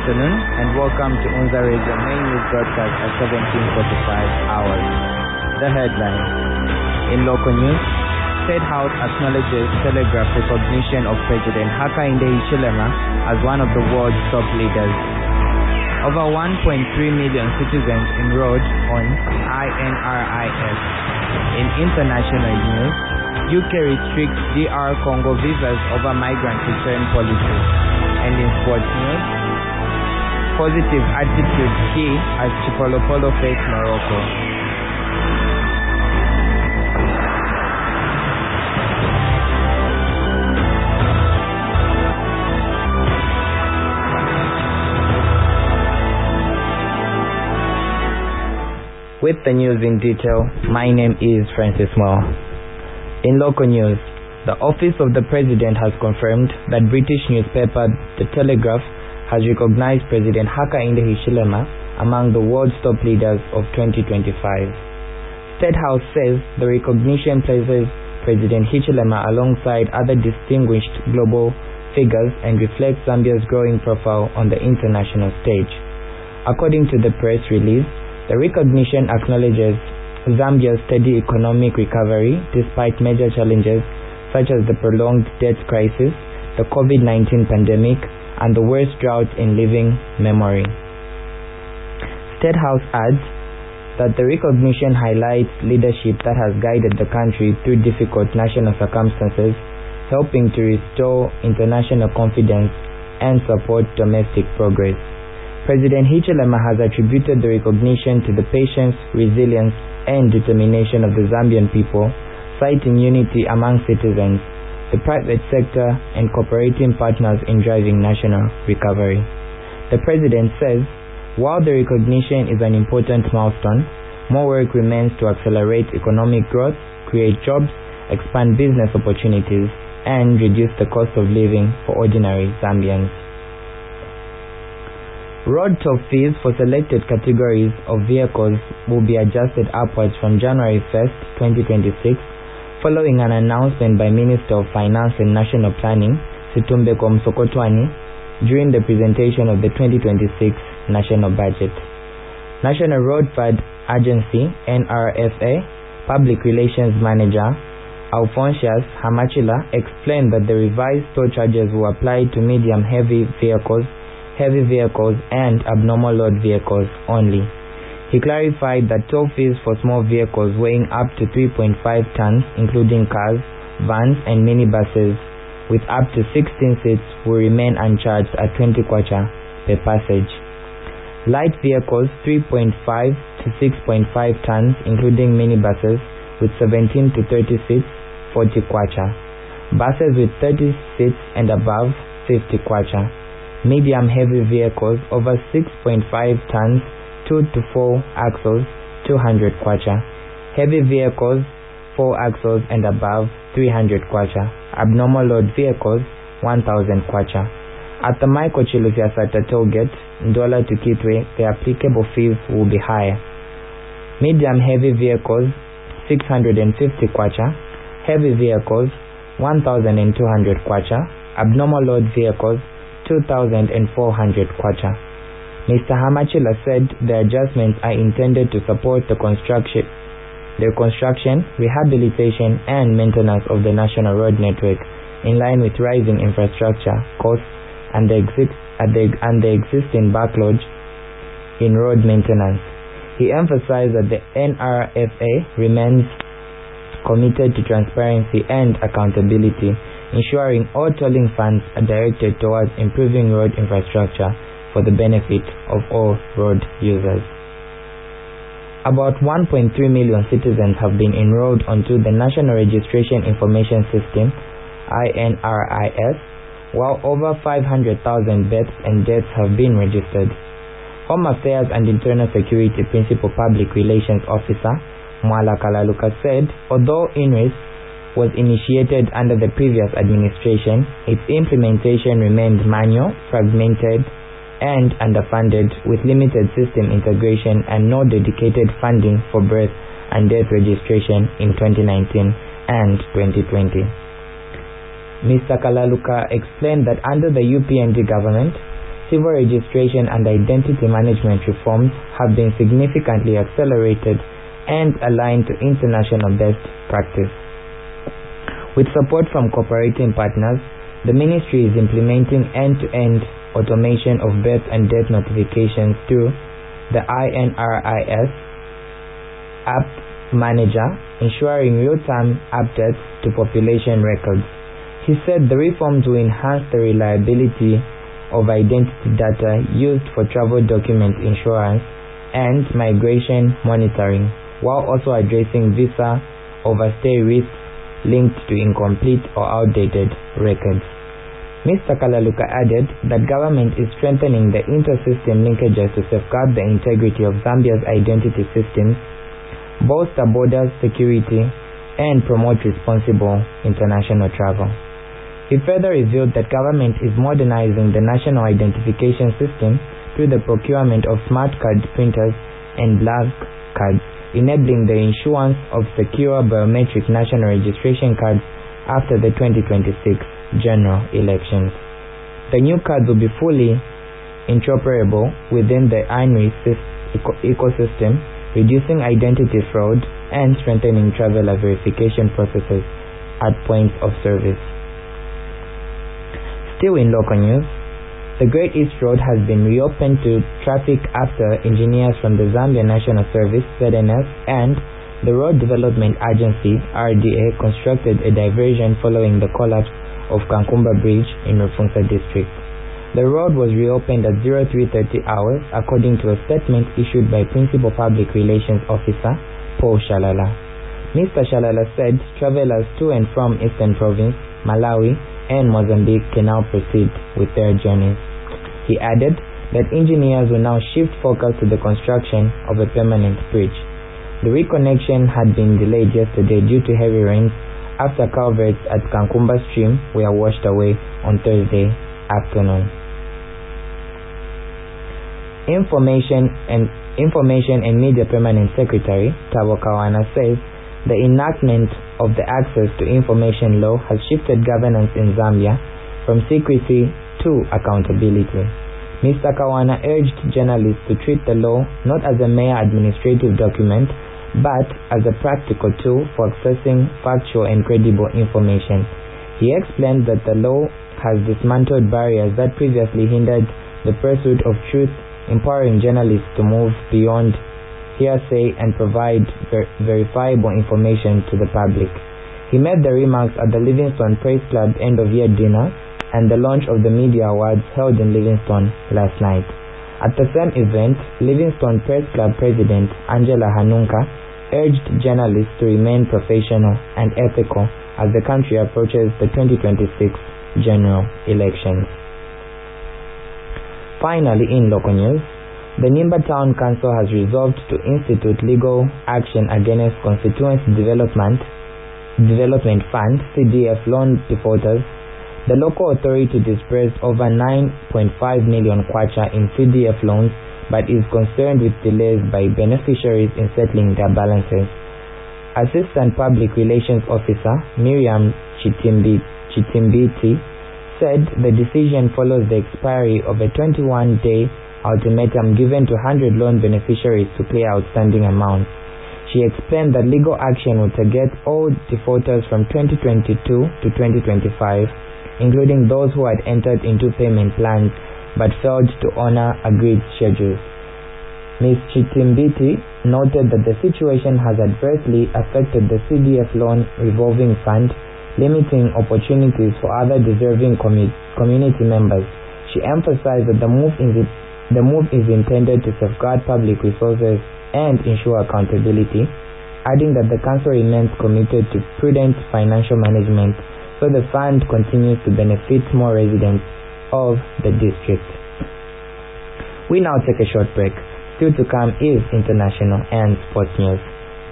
afternoon and welcome to Unza Radio main news broadcast at 17:45 hours. The headline. In local news, State House acknowledges telegraph recognition of President Hakainde Hichilema as one of the world's top leaders. Over 1.3 million citizens enrolled on INRIS. In international news, UK restricts DR Congo visas over migrant return policy. And in sports news, positive attitude key as Chipolopolo face Morocco. With the news in detail, my name is Francis Moore. In local news, the Office of the President has confirmed that British newspaper The Telegraph has recognized President Hakainde Hichilema among the world's top leaders of 2025. State House says the recognition places President Hichilema alongside other distinguished global figures and reflects Zambia's growing profile on the international stage. According to the press release, the recognition acknowledges Zambia's steady economic recovery despite major challenges such as the prolonged debt crisis, the COVID-19 pandemic, and the worst drought in living memory. State House adds that the recognition highlights leadership that has guided the country through difficult national circumstances, helping to restore international confidence and support domestic progress. President Hichilema has attributed the recognition to the patience, resilience, and determination of the Zambian people, citing unity among citizens, the private sector, and cooperating partners in driving national recovery. The President says, while the recognition is an important milestone, more work remains to accelerate economic growth, create jobs, expand business opportunities, and reduce the cost of living for ordinary Zambians. Road toll fees for selected categories of vehicles will be adjusted upwards from January 1st, 2026, following an announcement by Minister of Finance and National Planning, Situmbeko Msokotwani, during the presentation of the 2026 National Budget. National Road Fund Agency, NRFA, Public Relations Manager, Alphonsius Hamachila, explained that the revised toll charges will apply to medium-heavy vehicles, and abnormal load vehicles only. He clarified that toll fees for small vehicles weighing up to 3.5 tons, including cars, vans, and minibuses with up to 16 seats, will remain uncharged at 20 kwacha per passage. Light vehicles 3.5 to 6.5 tons, including minibuses with 17 to 30 seats, 40 kwacha. Buses with 30 seats and above, 50 kwacha. Medium-heavy vehicles over 6.5 tons, 2 to 4 axles, 200 kwacha. Heavy vehicles, 4 axles and above, 300 kwacha. Abnormal load vehicles, 1,000 kwacha. At the Michael Chilusiasata toll gate, Ndola to Kitwe, the applicable fees will be higher. Medium-heavy vehicles, 650 kwacha. Heavy vehicles, 1,200 kwacha. Abnormal load vehicles, 2,400 kwacha. Mr. Hamachila said the adjustments are intended to support the construction, rehabilitation, and maintenance of the national road network in line with rising infrastructure costs and the existing backlog in road maintenance. He emphasized that the NRFA remains committed to transparency and accountability, ensuring all tolling funds are directed towards improving road infrastructure for the benefit of all road users. About 1.3 million citizens have been enrolled onto the National Registration Information System, INRIS, while over 500,000 births and deaths have been registered. Home Affairs and Internal Security Principal Public Relations Officer, Mwala Kalaluka said, although INRIS was initiated under the previous administration, its implementation remained manual, fragmented, and underfunded, with limited system integration and no dedicated funding for birth and death registration in 2019 and 2020. Mr. Kalaluka explained that under the UPND government, civil registration and identity management reforms have been significantly accelerated and aligned to international best practice. With support from cooperating partners, the ministry is implementing end-to-end automation of birth and death notifications through the INRIS App Manager, ensuring real-time updates to population records. He said the reforms will enhance the reliability of identity data used for travel document insurance and migration monitoring, while also addressing visa overstay risks linked to incomplete or outdated records. Mr. Kalaluka added that government is strengthening the inter-system linkages to safeguard the integrity of Zambia's identity systems, bolster border security, and promote responsible international travel. He further revealed that government is modernizing the national identification system through the procurement of smart card printers and blank cards, enabling the issuance of secure biometric national registration cards after the 2026 general elections. The new cards will be fully interoperable within the INRIS ecosystem, reducing identity fraud and strengthening traveler verification processes at points of service. Still in local news, the Great East Road has been reopened to traffic after engineers from the Zambia National Service (ZNS) and the Road Development Agency (RDA) constructed a diversion following the collapse of Kankumba Bridge in Rufunsa district. The road was reopened at 03:30 hours according to a statement issued by Principal Public Relations Officer Paul Shalala. Mr. Shalala said travelers to and from Eastern Province, Malawi, and Mozambique can now proceed with their journeys. He added that engineers will now shift focus to the construction of a permanent bridge. The reconnection had been delayed yesterday due to heavy rains after culverts at Kankumba stream were washed away on Thursday afternoon. Information and Media Permanent Secretary Thabo Kawana says the enactment of the Access to Information Law has shifted governance in Zambia from secrecy to accountability. Mr. Kawana urged journalists to treat the law not as a mere administrative document, but as a practical tool for accessing factual and credible information. He explained that the law has dismantled barriers that previously hindered the pursuit of truth, empowering journalists to move beyond hearsay and provide verifiable information to the public. He made the remarks at the Livingstone Press Club end-of-year dinner and the launch of the Media Awards held in Livingstone last night. At the same event, Livingstone Press Club President Angela Hanunka urged journalists to remain professional and ethical as the country approaches the 2026 general elections. Finally, in local news, the Nimba Town Council has resolved to institute legal action against Constituency Development Fund (CDF) loan defaulters. The local authority disbursed over 9.5 million kwacha in CDF loans, but is concerned with delays by beneficiaries in settling their balances. Assistant Public Relations Officer Miriam Chitimbiti said the decision follows the expiry of a 21-day ultimatum given to 100 loan beneficiaries to pay outstanding amounts. She explained that legal action will target all defaulters from 2022 to 2025, including those who had entered into payment plans but failed to honor agreed schedules. Ms. Chitimbiti noted that the situation has adversely affected the CDF loan revolving fund, limiting opportunities for other deserving community members. She emphasized that the move is intended to safeguard public resources and ensure accountability, adding that the Council remains committed to prudent financial management so the fund continues to benefit more residents of the district. We now take a short break. Still to come is international and sports news.